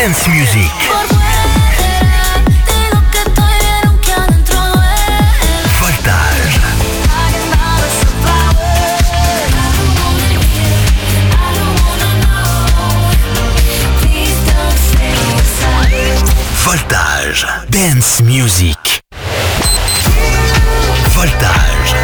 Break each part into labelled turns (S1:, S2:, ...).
S1: Dance Music. Voltage. Voltage. Dance Music. Voltage.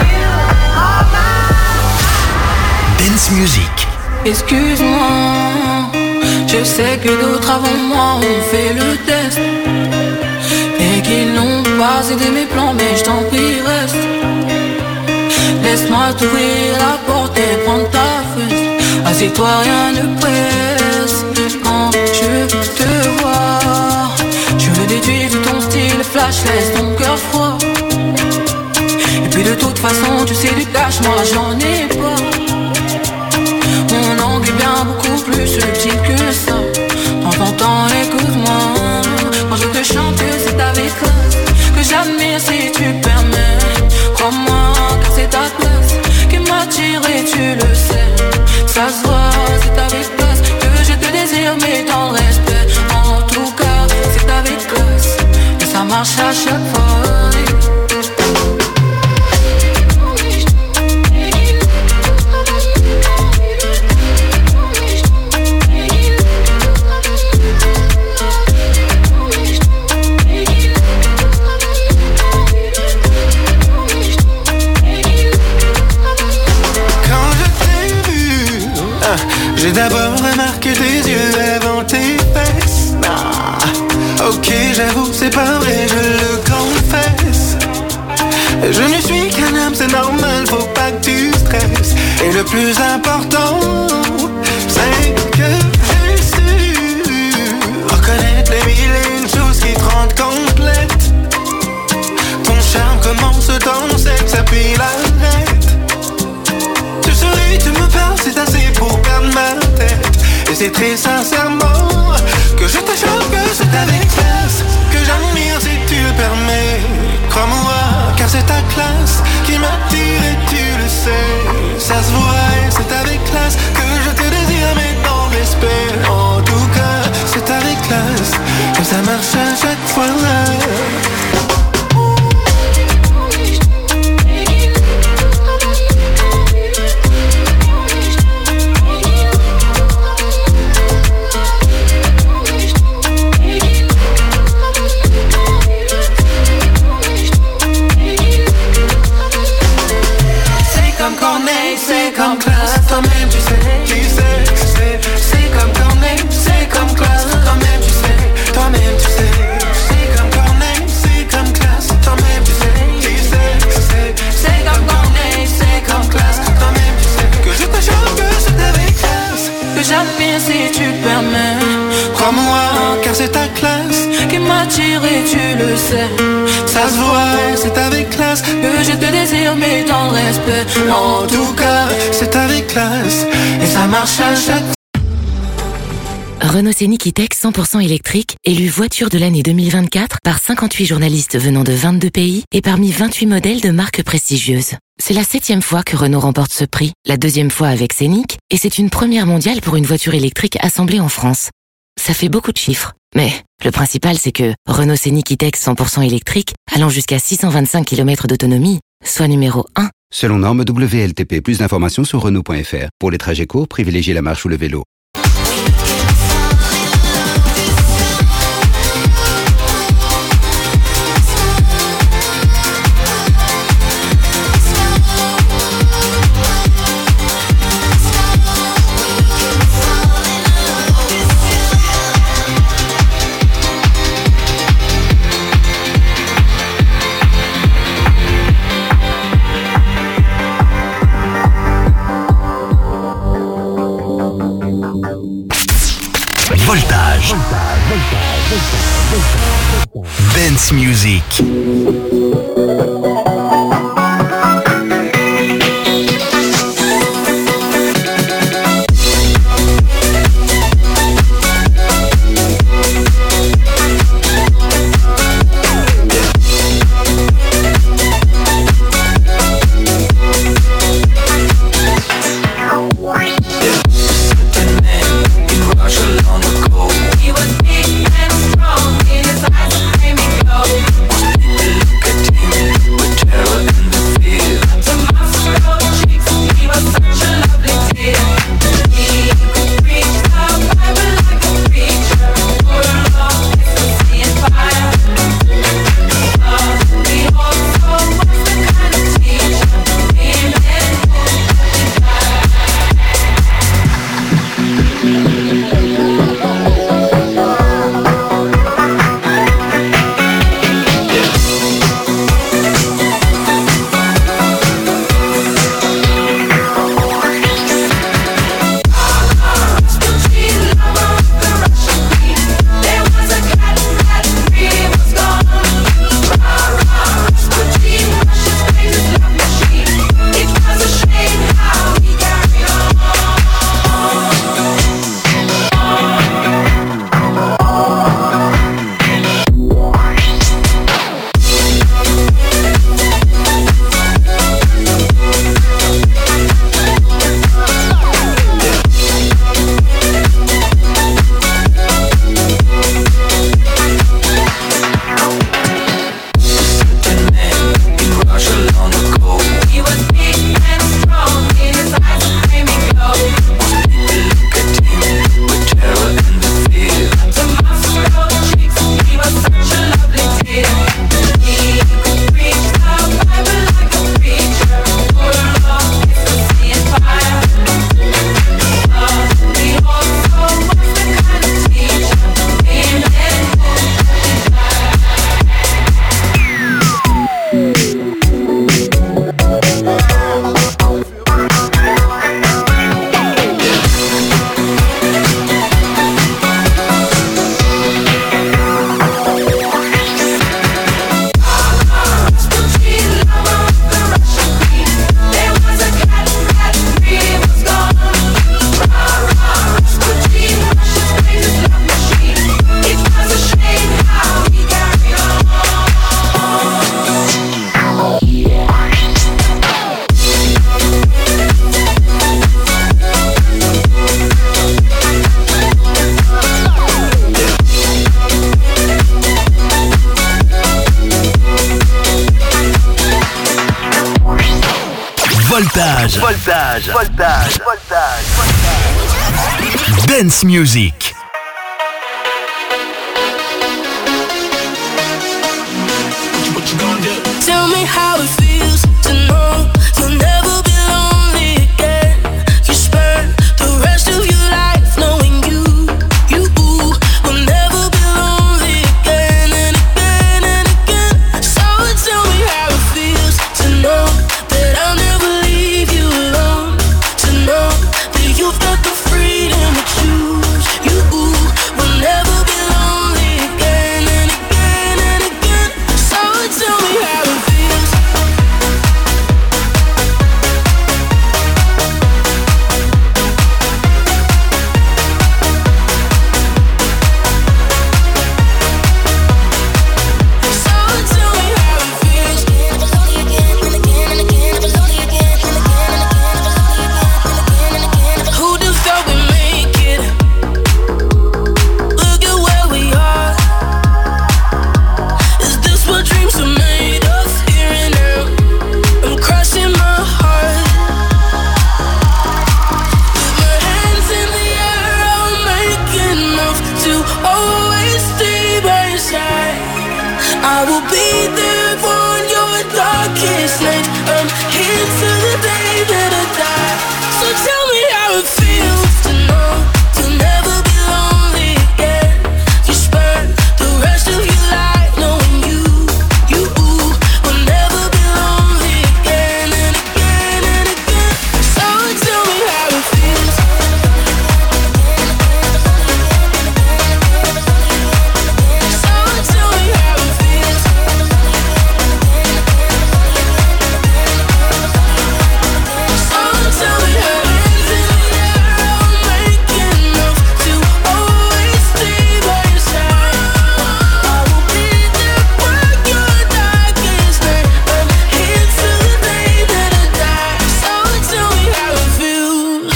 S1: Dance Music.
S2: Excuse-moi, je sais que d'autres avant moi ont fait le test et qu'ils n'ont pas aidé mes plans, mais je t'en prie reste. Laisse-moi t'ouvrir la porte et prendre ta fesse. Assieds-toi, rien ne presse. Quand je te vois, je me déduis de ton style flash, laisse ton cœur froid. Et puis de toute façon, tu sais du cash, moi j'en ai pas. Mon angle est bien beaucoup plus subtil que ça. Prends ton temps, écoute-moi. Quand je te chante, c'est avec classe que j'admire si tu permets. Crois-moi, car c'est ta classe qui m'attire et tu le sais. Ça se voit, c'est avec classe que je te désire, mais dans le respect. En tout cas, c'est avec classe et ça marche à chaque fois.
S3: J'ai d'abord remarqué tes yeux avant tes fesses. Ah, ok, j'avoue, c'est pas vrai, je le confesse. Je ne suis qu'un homme, c'est normal, faut pas que tu stresses. Et le plus important, c'est que j'ai su reconnaître les mille et une choses qui te rendent complète. Ton charme commence dans le sexe, puis l'arrête. Tu souris, tu me parles, c'est assez pour perdre ma tête. Et c'est très sincèrement que je te jure que c'est avec classe que j'admire si tu le permets. Crois-moi, car c'est ta classe qui m'attire et tu le sais. Ça se voit et c'est avec classe que je te désire, mais dans le respect. En tout cas, c'est avec classe que ça marche à chaque fois. C'est comme classe, toi-même tu sais, c'est comme Corneille, c'est comme classe, toi-même tu sais, c'est comme Corneille, c'est comme classe, toi-même tu sais, c'est comme Corneille, c'est comme classe, toi-même tu sais, que je te jure que c'est avec classe, que j'admire si tu permets, crois-moi, car c'est ta classe qui m'attire et tu le sais. Ça se voit, c'est avec classe que je te désire, mais dans le respect. En tout cas, c'est avec classe et ça marche à chaque fois.
S4: Renault Scénic E-Tech 100% électrique, élu voiture de l'année 2024 par 58 journalistes venant de 22 pays et parmi 28 modèles de marques prestigieuses. C'est la 7e fois que Renault remporte ce prix, la 2e fois avec Scénic, et c'est une première mondiale pour une voiture électrique assemblée en France. Ça fait beaucoup de chiffres, mais le principal c'est que Renault Scénic E-Tech 100% électrique, allant jusqu'à 625 km d'autonomie, soit numéro 1.
S5: Selon norme WLTP, plus d'informations sur Renault.fr. Pour les trajets courts, privilégiez la marche ou le vélo.
S1: Voltage. Dance Music.
S2: Along the go. He was big.
S1: Voltage. Dance Music.
S2: Tell me how it feels to know you'll never be lonely again. You spend the rest of your life knowing you will never be lonely again and again and again. So tell me how it feels to know that I'll never leave you alone. To know that you've got the freedom to choose. You will never be lonely again and again and again. So tell me how it feels. So tell me how it feels. Never lonely again and again and again. Never lonely again and again and again. Never lonely again and again and again. Who'd have thought we'd make it? Look at where we are. Is this what dreams are made of? Here and now, I'm crossing my heart. With my hands in the air, I'll make enough to always stay by your side. I will be there for your darkest night. I'm here till the day that I die. So tell me how it feels to know you'll never be lonely again. You spend the rest of your life knowing you will never be lonely again and again and again. So tell me how it feels. So tell me how it feels. So tell me how hands in the air, I'll make enough to always stay by your side. I will be there for your darkest night. I'm here till the day that I die. So tell me how it feels.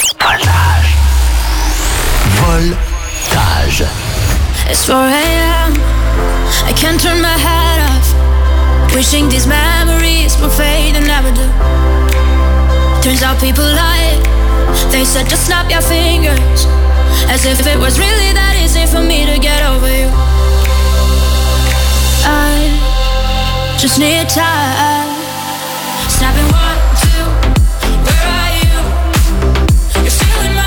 S1: Voltage.
S6: It's 4 a.m. I can't turn my head off. Wishing these memories will fade and never do. Turns out people lied. They said just snap your fingers. As if it was really that easy for me to get over you. I just need time. Snapping 1, 2. Where are you? You're still in my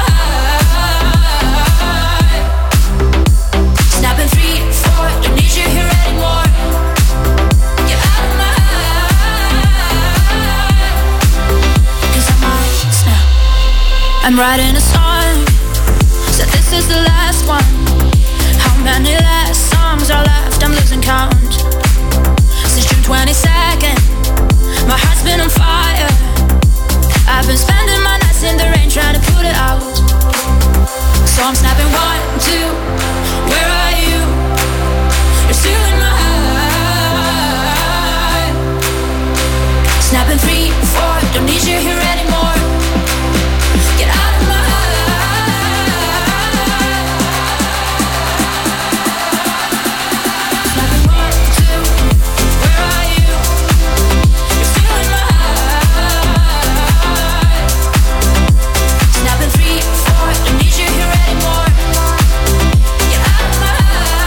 S6: heart. Snapping 3, 4. Don't need you here anymore. Get out of my heart. 'Cause I might snap. I'm writing a song. So this is the last one. How many last songs are left? I'm losing count. Since June 22nd, my heart's been on fire. I've been spending my nights in the rain trying to put it out. So I'm snapping 1, 2. Where are you? You're still in my heart. Snapping 3, 4. Don't need you here anymore. Get out of my heart. Snapping 1, 2. Where are you? You're still in my heart. Snapping 3, 4. Don't need you here anymore. Get out of my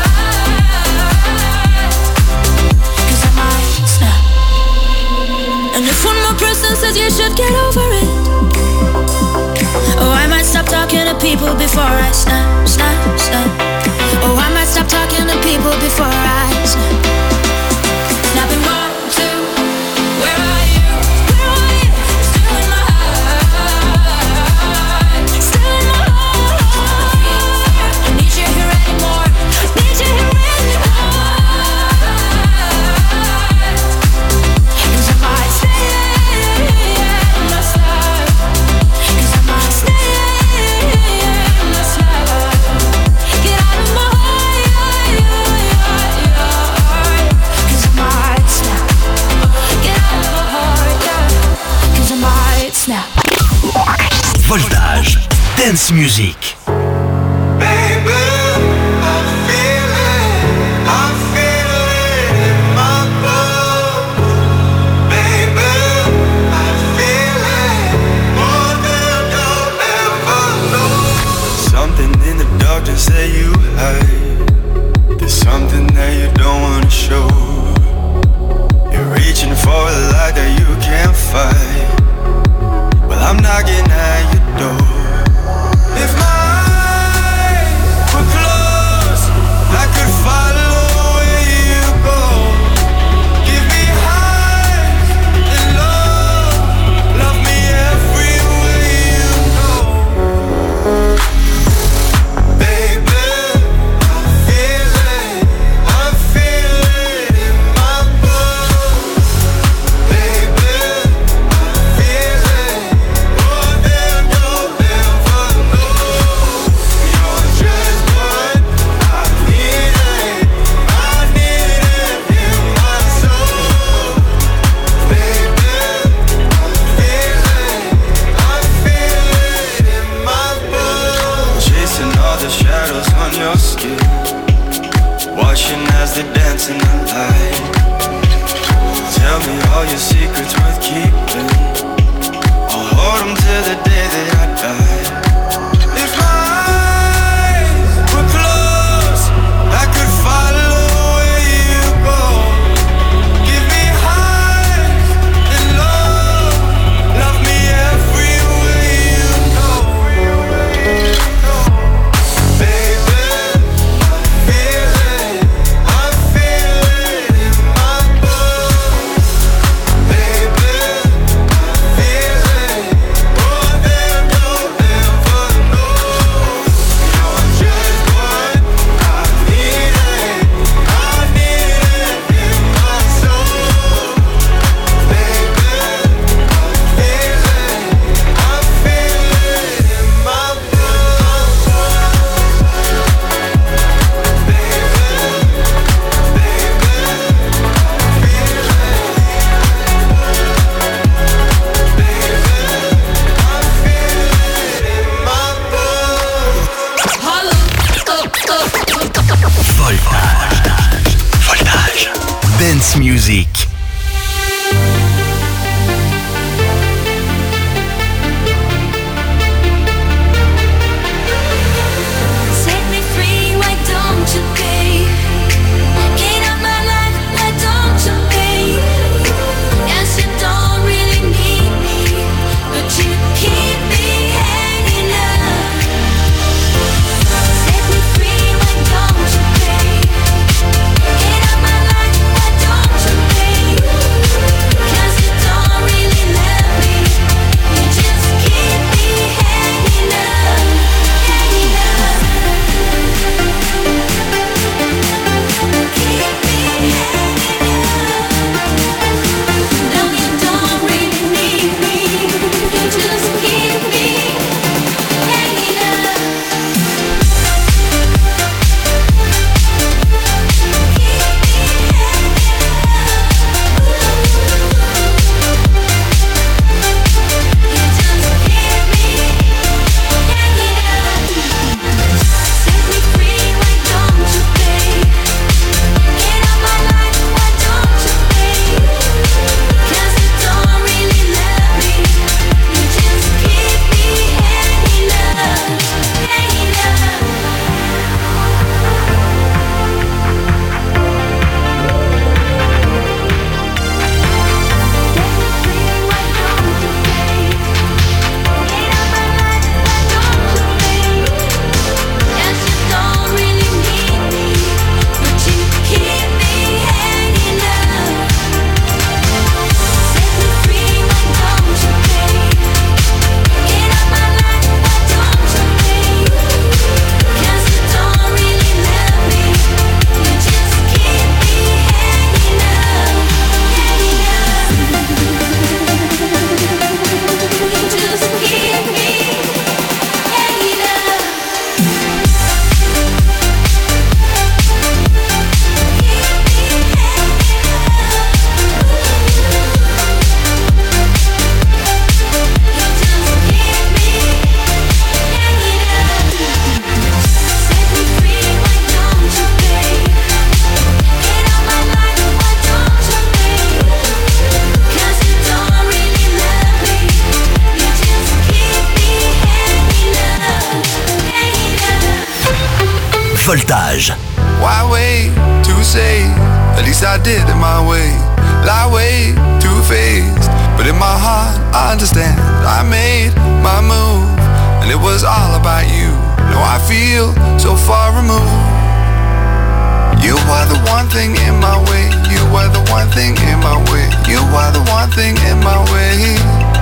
S6: heart. 'Cause I might snap. And if one more person says you should get over it, oh, I might stop talking to people before I snap, snap, snap. Oh, I might stop talking to people before I snap. Snapping 1, 2. Where are you? Where are you? You're still in my heart. Still in my heart. Don't need you here anymore. Need you here anymore. 'Cause I might stay in my slide. 'Cause I might stay in my slide. Get out of my heart. 'Cause I might snap. Get out of my heart, yeah. 'Cause I might snap.
S1: Voltage. Dance Music.
S3: Baby, I feel it in my bones. Baby, I feel it. emotions that you hide. There's something that you don't wanna show. You're reaching for a light that you can't fight. Well, I'm knocking at your door. If my eyes were closed, I could follow where you go. Give me highs and love, love me everywhere you go. Baby, I feel it in my bones. Baby, I feel it more than you'll ever know. You're just what I needed. I need it in my soul. Baby, I feel it in my bones. Chasing all the shadows on your skin, watching as they dance in the light. Tell me all your secrets worth keeping. I'll hold them till the day that I die. If my eyes were closed, I could follow where you go. Give me highs and love, love me everywhere you go. Baby, I feel it in my bones. Baby, I feel it more than you'll ever know. You're just what I needed. I need it in my soul. Baby, I feel it in my bones.
S1: Voltage. Dance Music.
S6: Set me free, why don't you pay? Get out my life, why don't you pay? Yes, you don't really need me, but you keep me hanging up. Set me free, why don't you pay? Get out my life, why don't you pay?
S1: Voltage.
S3: Why wait to say? At least I did it my way. Lie way too faced, but in my heart I understand. I made my move, and it was all about you. Now I feel so far removed. You are the one thing in my way. You are the one thing in my way. You are the one thing in my way.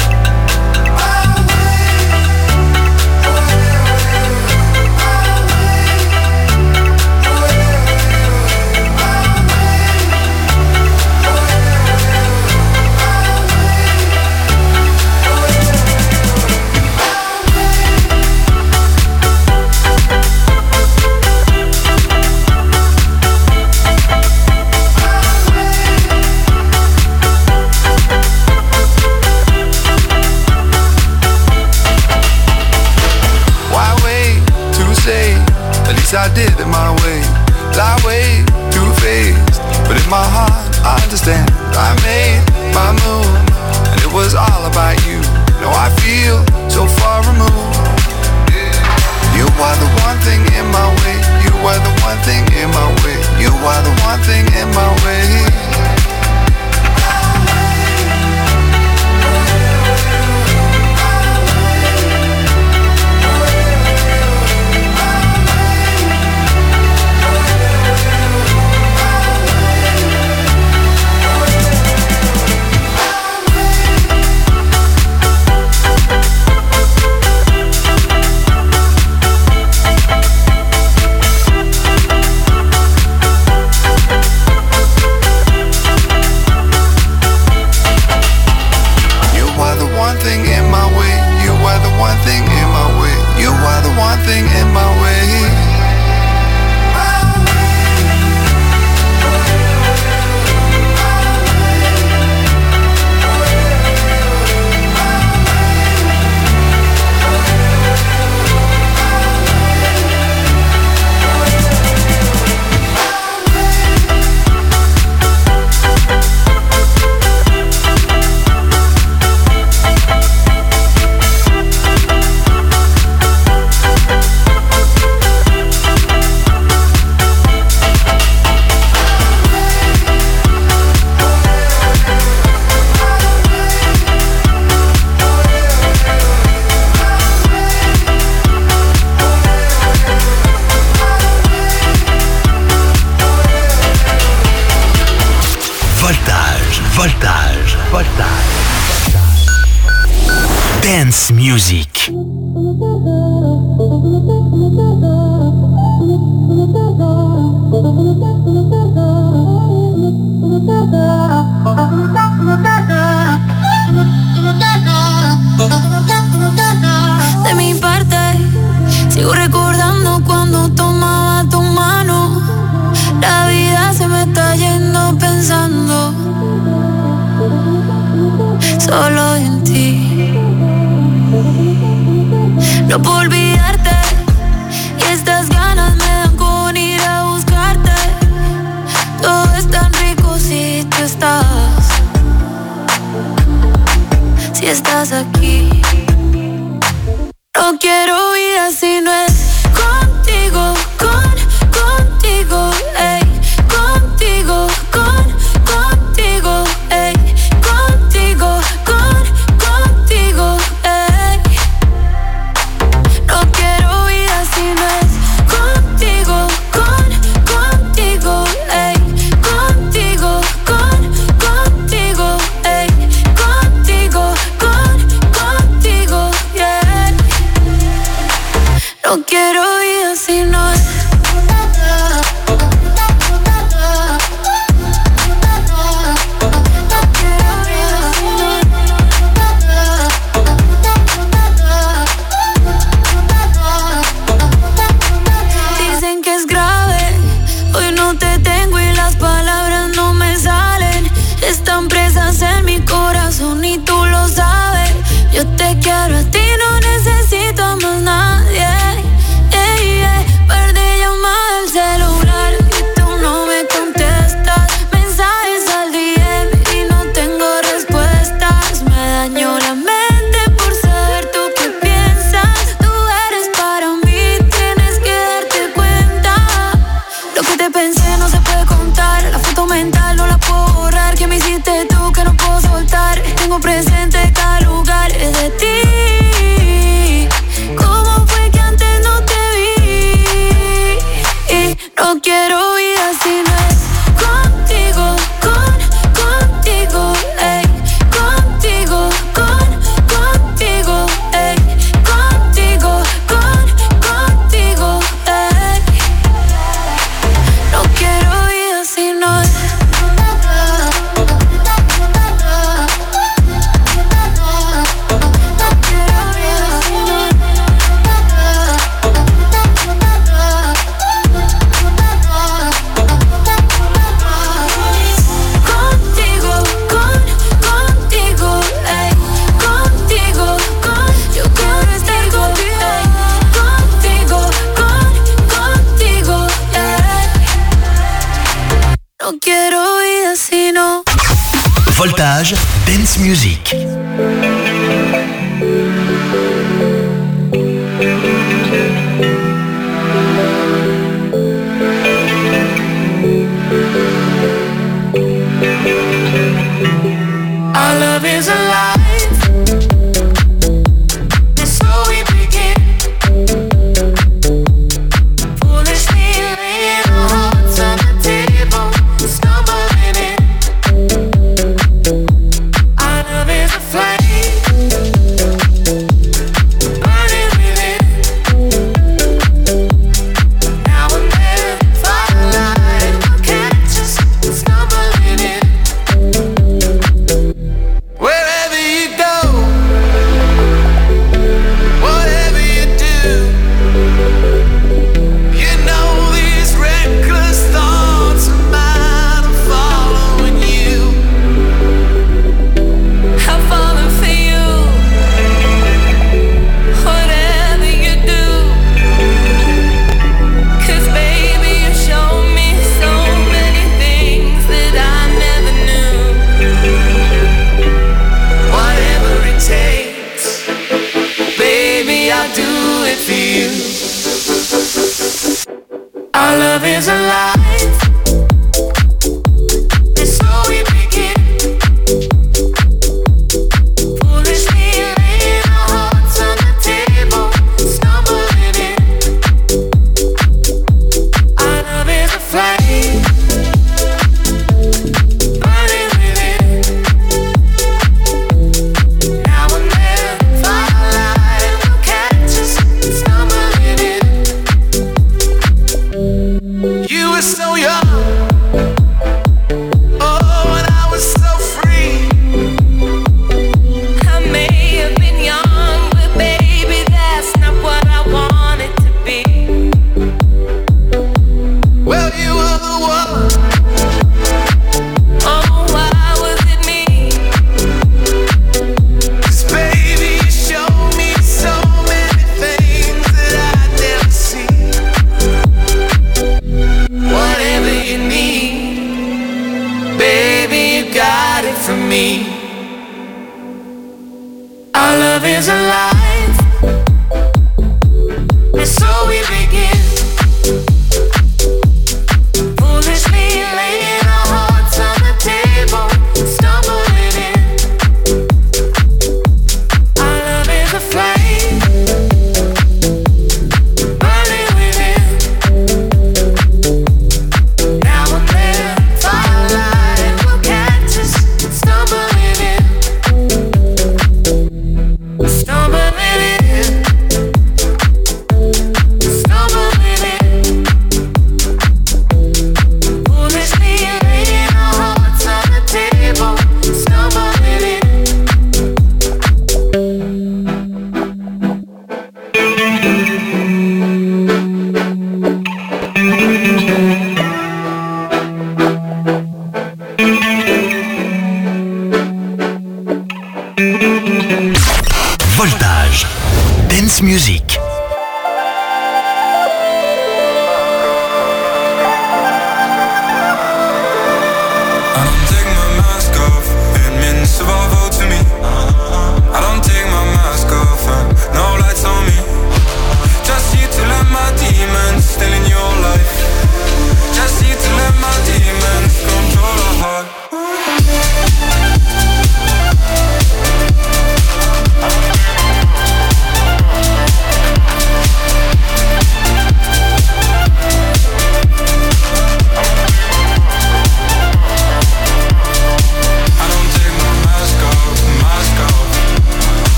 S3: I did it my way, lie way too faced, but in my heart I understand. I made my move, and it was all about you. Now I feel so far removed. You are the one thing in my way. You are the one thing in my way. You are the one thing in my way.
S1: Dance music.
S6: De mi parte, sigo recordando cuando tomaba tu mano. La vida se me está yendo pensando solo en ti. No puedo olvidarte y estas ganas me dan con ir a buscarte. Todo es tan rico si tú estás, si estás aquí. No quiero vida si no es contigo, contigo, ey, contigo, contigo, ey, contigo, contigo, ey. No quiero vida si no es contigo, contigo, ey, contigo, contigo, ey, contigo, contigo, yeah. No quiero vida si no es. Dicen que es grave, hoy no te tengo y las palabras no me salen. Están presas en mi corazón y tú lo sabes. Yo te quiero a ti, no necesito a más nadie. Par de llamadas al celular. tengo presente cada lugar de ti. ¿Cómo fue que antes no te vi? Y no quiero vida si no es contigo, contigo, ey. Contigo, contigo, ey. Contigo, contigo, ey. No quiero vida si no es. No quiero vida si no.
S1: Voltage Dance Music.
S3: Our love is alive. And so we begin. Foolishly laying our hearts on the table, stumbling in. Our love is a flame, burning within. Now and then, firelight will catch us stumbling in. Wherever you go, whatever you do, you know these reckless thoughts of mine are following you.
S6: I'm falling for you. Whatever you do, 'cause baby you show me so many things that I never knew.
S3: Whatever it takes, baby, I'll do it for you. Our love is alive. And so we begin. Foolishly laying our hearts on the table, stumbling in. Our love is a flame, burning within. Now and then, firelight will catch us stumbling in. You were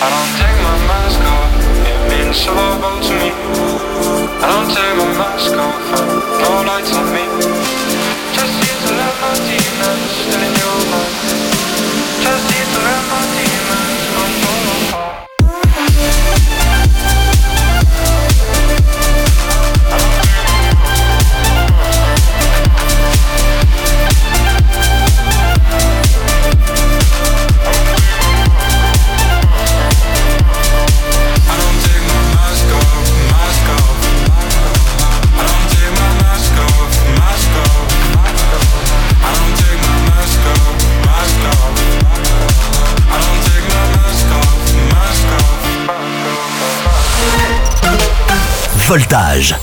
S3: I don't take my mask off, it means so to me. I don't take my mask off, no lights on me. Just here to let my demons still in your mind. Just here to let my demons not fall apart.
S1: Voltage.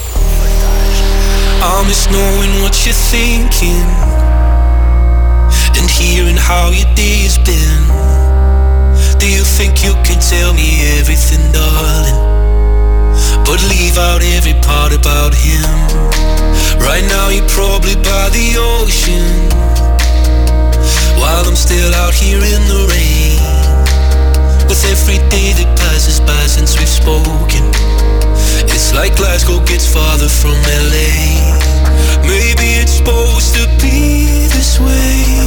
S7: I miss knowing what you're thinking and hearing how your day's been. Do you think you can tell me everything, darling, but leave out every part about him? Right now you're probably by the ocean, while I'm still out here in the rain. With every day that passes by since we've spoken, it's like Glasgow gets farther from LA. Maybe it's supposed to be this way,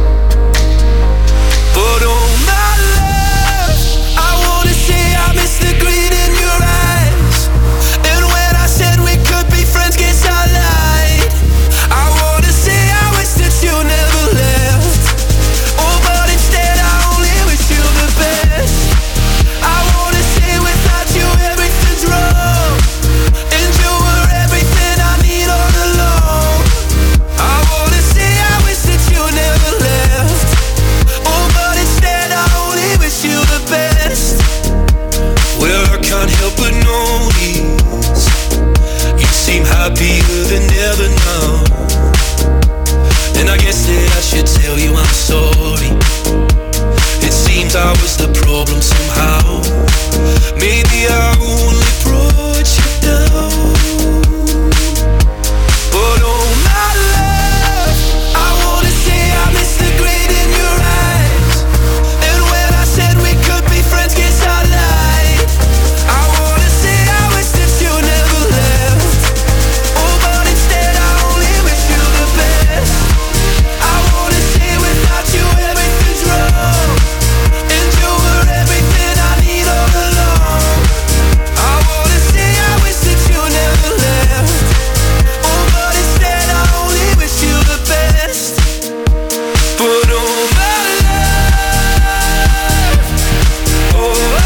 S7: but oh my love, I wanna say I miss the green in your eyes. And when I said we could be friends, guess I lied. I wanna say I wish that you never left. Oh, but instead I only wish you the best. I wanna say without you everything's wrong, and you were everything I need all along. I wanna say I wish that you never left. Oh, but instead I only wish you the best. Well, I can't help but notice you seem happier than ever now, and I guess that I should tell you I'm sorry. It seems I was the problem somehow. Maybe I only brought you down, but oh my love, I wanna say I miss the green in your eyes. And when I said we could be friends, guess I lied. I wanna say I wish that you never left. Oh, but instead I only wish you the best. I wanna say without you everything's wrong, and you were everything I need all along. I wanna say I wish that you never left. Oh, but instead I only wish you the best. But oh my love, oh, oh my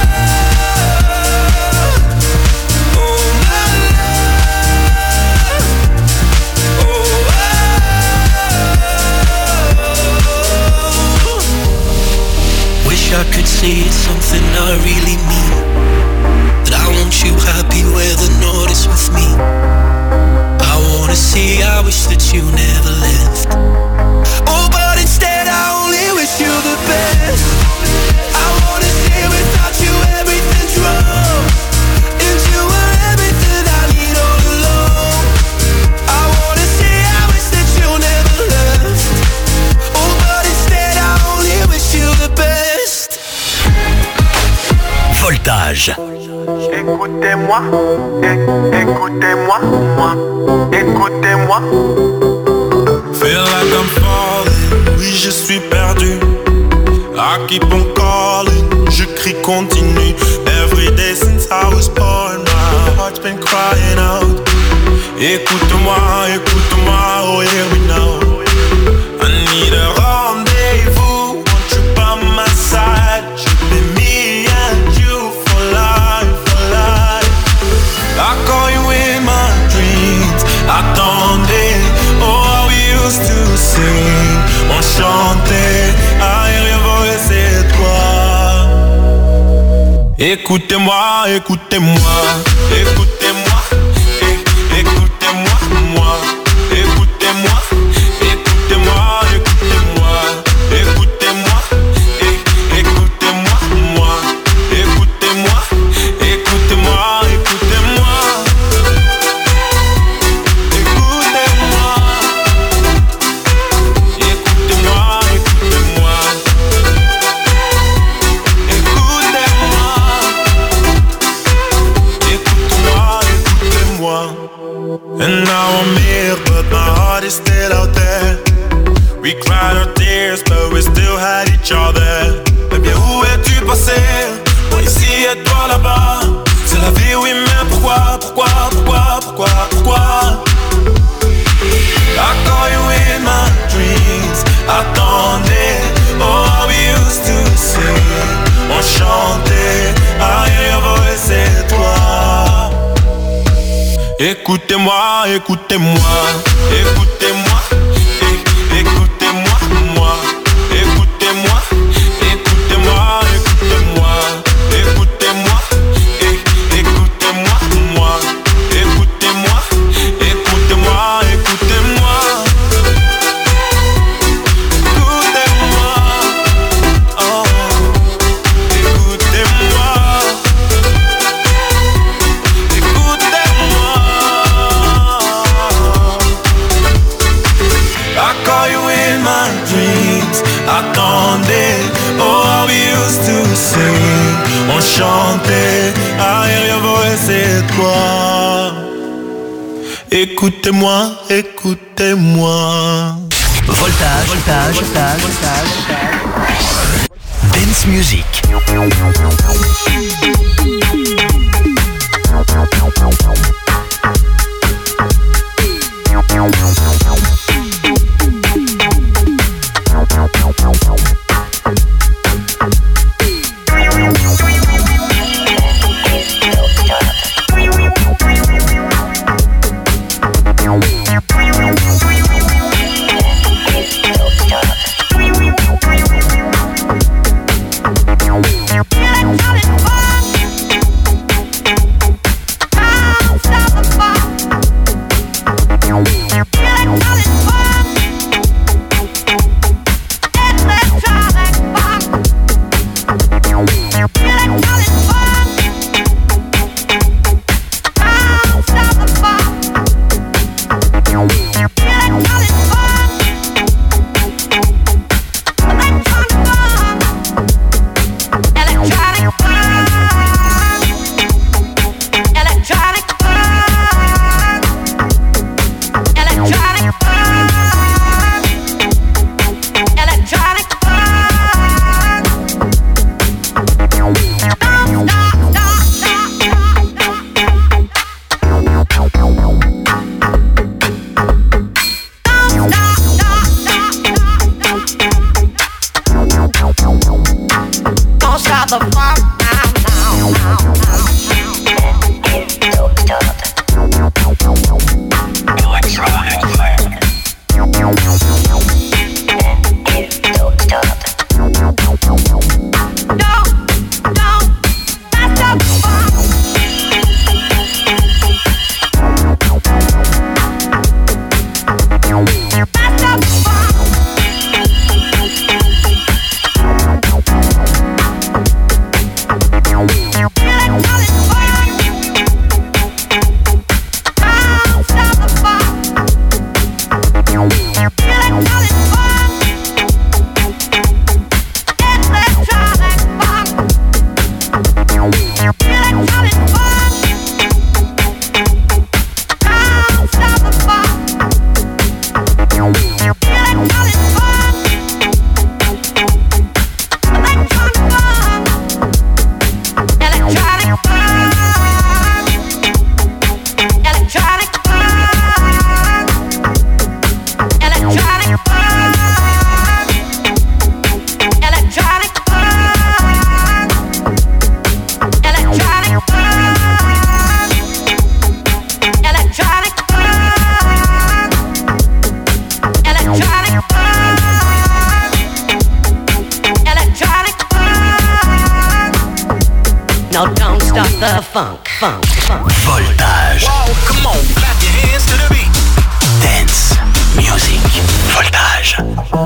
S7: love, wish I could say it's something I really mean, that I want you happy whether or not it's with me. I wanna say I wish that you never left. Oh, but instead I only wish you the best. I wanna say without you everything's wrong, and you were everything I need all along. I wanna say I wish that you never left. Oh, but instead I only wish you the best.
S1: Voltage.
S3: Écoutez-moi, écoutez-moi, moi, écoutez-moi.
S8: Feel like I'm falling, oui je suis perdu. I keep on calling, je crie continue. Every day since I was born, my heart's been crying out. Écoute-moi, écoute-moi, oh hear me now. I need a rendezvous, want you by my side. Should be me and you for life, for life. I call you in my dreams, attendez. Oh, how we used to sing, on chantait. I hear your voice, c'est toi. Écoutez-moi, écoutez-moi, écoutez-moi, écoutez-moi, moi, écoutez-moi, écoutez-moi, écoutez-moi, écoutez-moi, écoutez-moi, moi, écoutez-moi, écoutez-moi, écoutez-moi, écoutez-moi, écoutez-moi, écoutez-moi, écoutez-moi. Écoutez-moi, écoutez-moi, écoutez-moi, écoutez-moi, moi. Écoutez-moi, écoutez-moi, écoutez-moi, écoutez-moi, écoutez-moi, moi. Écoutez-moi, écoutez-moi, écoutez-moi. Écoutez-moi, oh, écoutez-moi. I call you in my dreams. Attendez, oh how we used to sing. On chantait, arrière voix c'est toi. Écoutez-moi, écoutez-moi.
S1: Voltage, voltage, voltage, voltage. Dance music.
S9: Now don't stop the funk, funk, funk.
S1: Voltage.
S7: Wow, come on, clap your hands to the beat.
S1: Dance music. Voltage.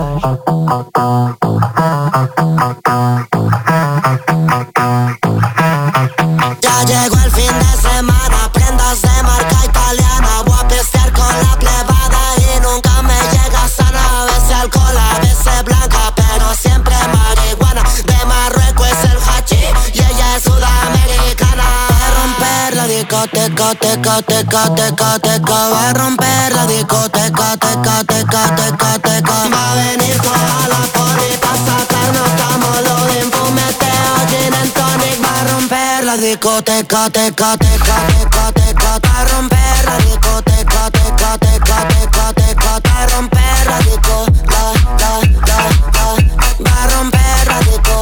S10: Ya llegó el fin de semana, prendas de marca italiana. Voy a pistear con la plebada y nunca me llega sana. A veces alcohol, a veces blanca, pero siempre marihuana. De Marruecos es el hachís y ella es sudamericana. Va a romper la discoteca, teca, teca, teca, teca. Va a romper la discoteca, teca, teca, teca, teca. Va a venir toda la poli pa' sacarnos cámolo de fumeteo, gin and tonic. Va a romper la discoteca, teca, teca, teca, teca. Va a romper la discoteca, teca, teca, teca, teca. Va a romper la disco, la. Va a romper la disco,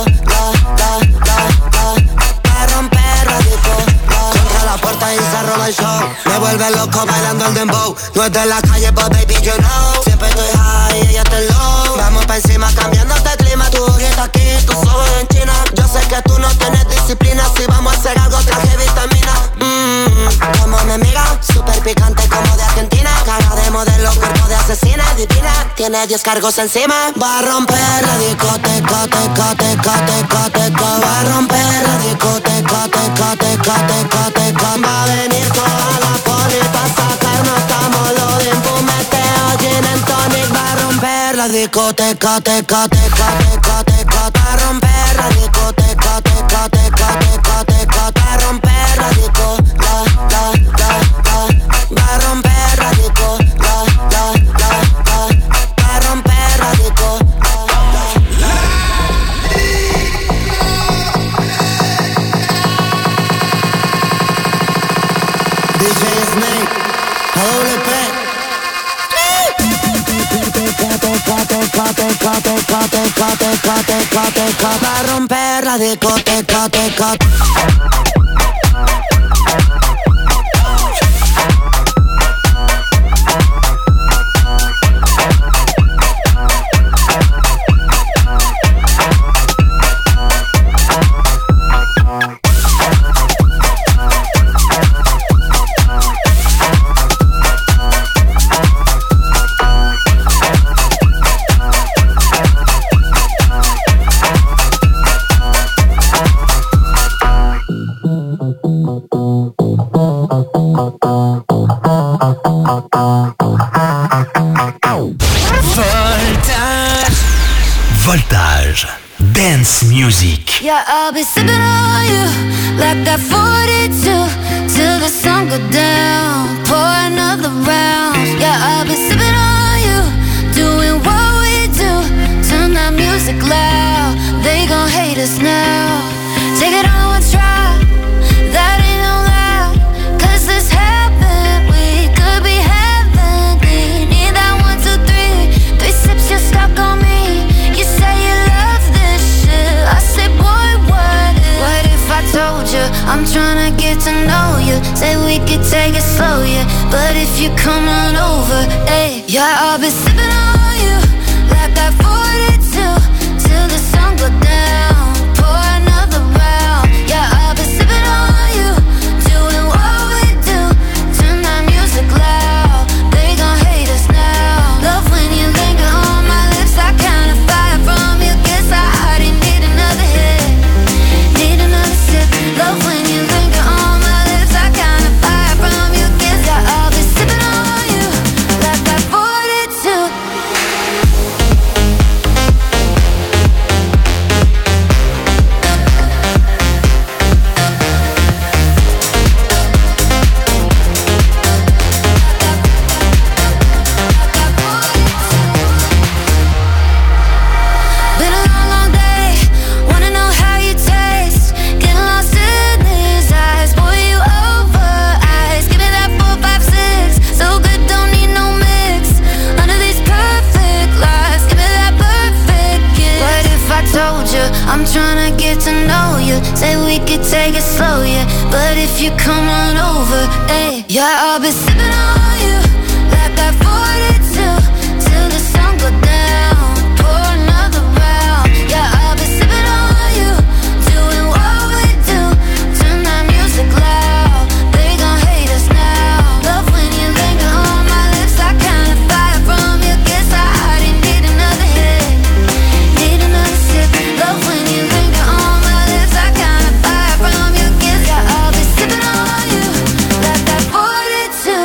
S10: la. Va a romper la disco, la. Contra la puerta y se roba el show. Me voy vuelve loco bailando el dembow. No es de la calle, but baby, you know. Siempre estoy high, ella está low. Vamos pa' encima cambiándote el clima. Tu ojito aquí, tus ojos en China. Yo sé que tú no tienes disciplina. Si vamos a hacer algo, traje vitamina. Como me mira, super picante como de Argentina. Cara de modelo, cuerpo de asesina, divina. Tiene 10 cargos encima. Va a romper la discoteca, teca, teca, teca, teca. Va a romper la discoteca, teca, teca, teca, teca. Va a venir toda la poli pa' sacarnos. Estamos loading, fumeteo, gin and tonic. Va a romper la discoteca, teca, teca, teca, teca. Va a romper la discoteca, teca, teca, teca, teca. Va a romper la disco, la, va a romper la disco, la, va a romper la disco, DJ Snake, AWP. Va a romper la discoteca, teca.
S1: Voltage. Dance music.
S6: Yeah, I'll be sipping on you like that 42 till the sun go down. Pour another round. Yeah, I'll be sipping on you, doing what we do. Turn that music loud. They gon' hate us now. Take it on one try. That ain't no lie. 'Cause this happened. We could be heavenly. Need that 1, 2, 3. 3 sips, you're stuck on me. You say you love this shit. I say, boy, what if I told you I'm tryna get to know you? Say we could take it slow, yeah. But if you come on over, hey, yeah, I'll be sipping on you like that 42 till the sun go down. Pour another round. Yeah, I'll be sipping on you, doing what we do. Turn that music loud. They gon' hate us now. Love when you linger on my lips. I kind of fire from you. Guess I already need another hit. Need another sip. Love when you linger on my lips. I kind of fire from you. Guess I'll be sipping on you like that 42. Been a long, long day. Wanna know how you taste. Getting lost in these eyes. Pour you over ice. Give me that 4, 5, 6. So good, don't need no mix. Under these perfect lights. Give me that perfect kiss. What if I told you I'm tryna get to know you? Say we could take it slow, yeah. But if you come on over, hey, yeah, I'll be sipping on you like that 42 till the sun go down. Pour another round. Yeah, I'll be sipping on you, doing what we do. Turn that music loud. They gon' hate us now. Love when you linger on my lips. I kind of fire from you. Guess I already need another hit. Need another sip. Love when you linger on my lips. I kind of fire from you. Guess I'll be sipping on you like that 42.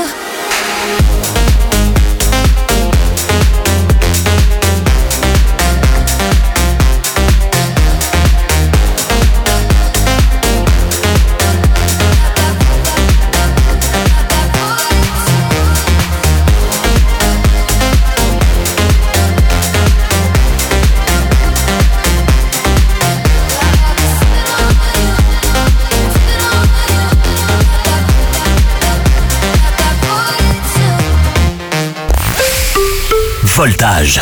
S1: Voltage.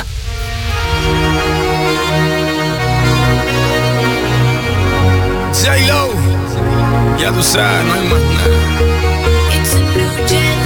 S11: J-Lo, ya tú sabes, no hay más nada.
S6: It's a new generation.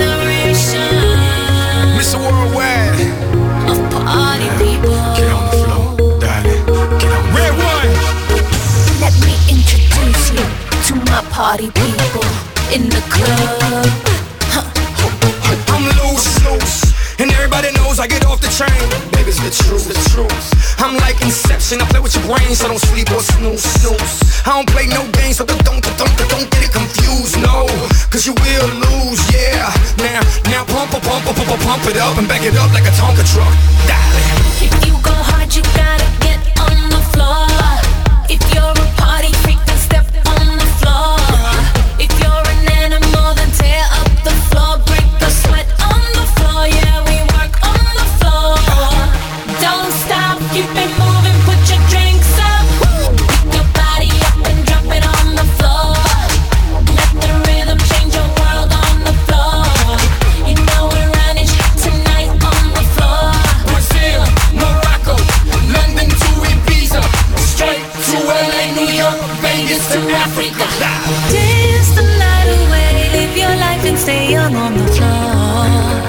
S6: party people in the club.
S11: I'm loose, and everybody knows I get off the train. Baby's the truth. I'm like Inception, I play with your brain, so don't sleep or snooze. I don't play no games, so don't get it confused, no. Cause you will lose, yeah. Now pump it up and back it up like a Tonka truck. Darling.
S6: If you go hard, you gotta get on the floor. If you're a party freak, then step on the floor. If you're an animal, then tear up the floor. Break the sweat on the floor, yeah, we work on the floor. Don't stop, keep it moving, put your drinks up. Pick your body up and drop it on the floor. Let the rhythm change your world on the floor. You know we're running tonight on the floor.
S11: Brazil, Morocco, London to Ibiza, straight to LA, New York, Vegas to Africa.
S6: Dance the night away, live your life and stay young on the floor.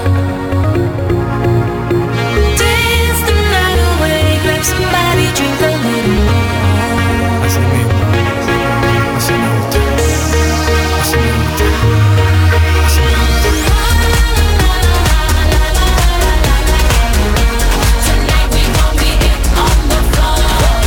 S6: Dance the night away, grab somebody, drink a little more. Tonight we gon' be it on the floor.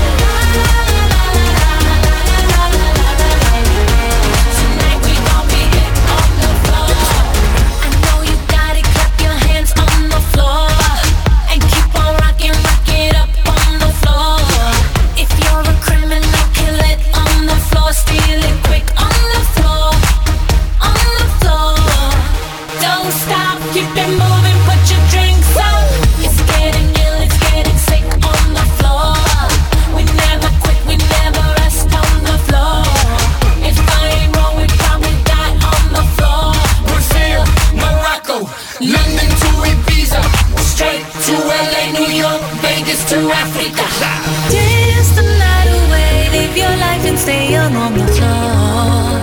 S6: Tonight we gon' be it on the floor. I know you got it, clap your hands on the floor. And keep on rocking, rock it up on the floor. If you're a criminal, kill it on the floor. Steal it quick on the floor. On the floor. Don't stop, keep it moving, put your drinks up. It's getting ill, it's getting sick on the floor. We never quit, we never rest on the floor. If I ain't wrong, we probably die on the floor.
S11: Brazil, Morocco, London to Ibiza, straight to LA, New York, Vegas to Africa.
S6: Dance the night away, live your life and stay young on the floor.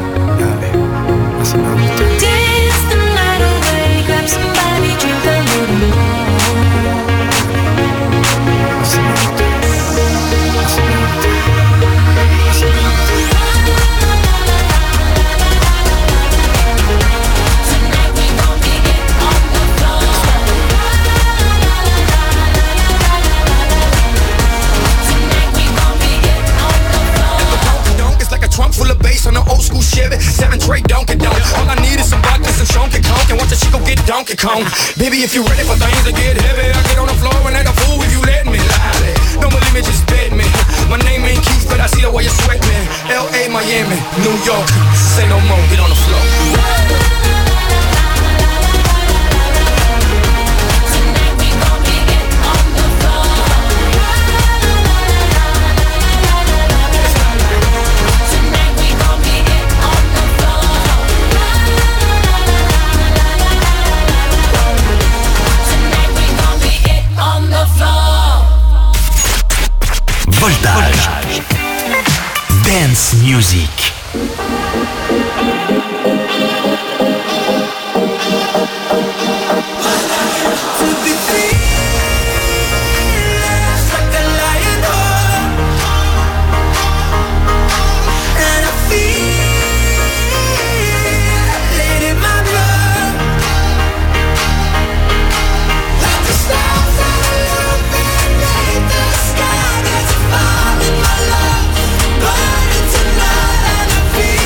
S6: Dance the night away, grab somebody, drink a little more. Tonight we gon' be it on the floor. Tonight we gon' be it on the floor.
S11: It's like a trunk full of bass on an old school Chevy 7 Trey Donkey Donk. All I need is some vodka, some Chonky Conk, and watch the chico get Donkey Kong. Baby, if you ready for things to get heavy, I get on the floor and act a fool if you let me. Lie. No more limit, just bet me. My name ain't Keith, but I see the way you sweat me. L.A., Miami, New York, say no more, get on the floor.
S6: Tonight we gon' be it on the floor. Tonight we gon' be it on the floor. Tonight we gon' be it on the floor.
S1: Voltage. Dance music.
S7: Burning tonight and I feel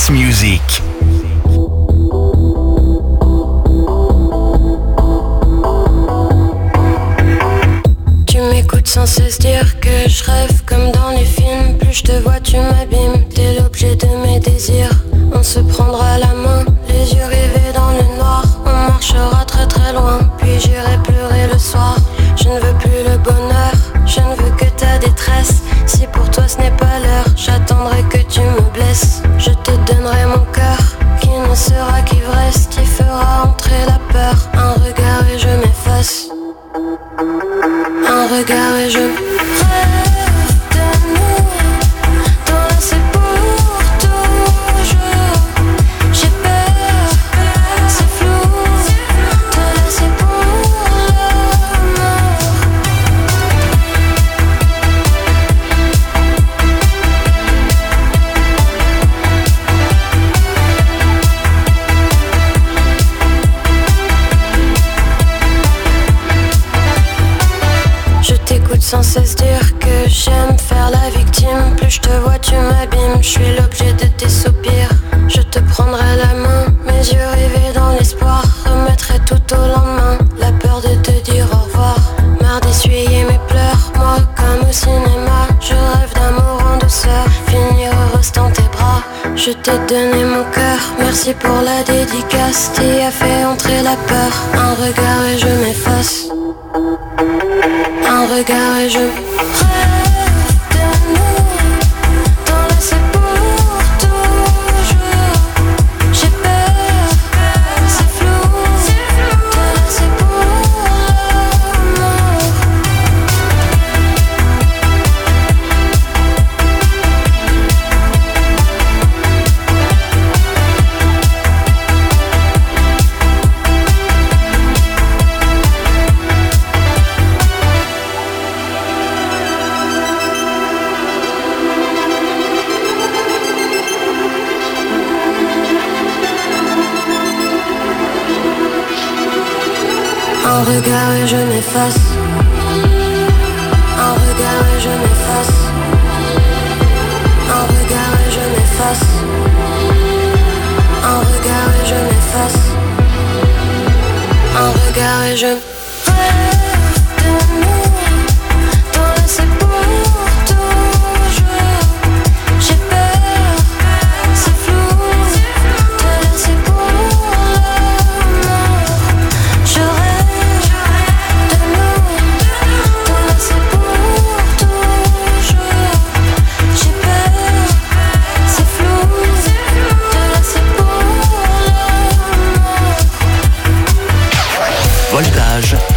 S1: Dance Music.
S12: Tu m'écoutes sans cesse dire que je rêve comme dans les films. Plus je te vois tu m'abîmes, t'es l'objet de mes désirs. On se prendra la main, les yeux rivés dans le noir. On marchera très très loin, puis j'irai pleurer le soir. Je ne veux plus le bonheur, je ne veux que ta détresse. Si pour toi ce n'est pas l'heure, j'attendrai que tu me blesses. Je te donnerai mon cœur, qui ne sera qu'ivresse, qui fera entrer la peur. Un regard et je m'efface. Un regard et je rêve de nous, d'enlacer pour toujours. J'ai peur, c'est flou, te laisser pour l'amour. Je t'écoute sans cesse dire que j'aime faire la victime. Plus je te vois tu m'abîmes, je suis l'objet de tes soupirs. Je te prendrai la main, mes yeux rivés dans l'espoir. Remettrai tout au lendemain, la peur de te dire au revoir. Marre d'essuyer mes pleurs, moi comme au cinéma. Je rêve d'amour en douceur, finir heureuse dans tes bras. Je t'ai donné mon cœur, merci pour la dédicace. T'y as fait entrer la peur, un regard et je m'efface. Un regard et je rêve de nous, d'enlacer pour toujours. J'ai peur, c'est flou, te laisser pour l'amour. Un regard et je m'efface. Un regard et je m'efface. Un regard et je m'efface. Un regard et je m'efface. Un regard et je rêve de nous, d'enlacer pour toujours. J'ai peur, c'est flou, te laisser pour l'amour. Je rêve de nous, d'enlacer pour toujours. J'ai peur, c'est flou, te laisser pour l'amour.
S1: Voltage.